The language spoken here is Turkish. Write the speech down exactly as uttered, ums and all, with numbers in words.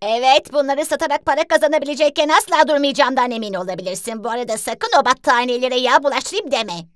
Evet, bunları satarak para kazanabilecekken asla durmayacağımdan emin olabilirsin. Bu arada sakın o battaniyelere yağ bulaştırayım deme.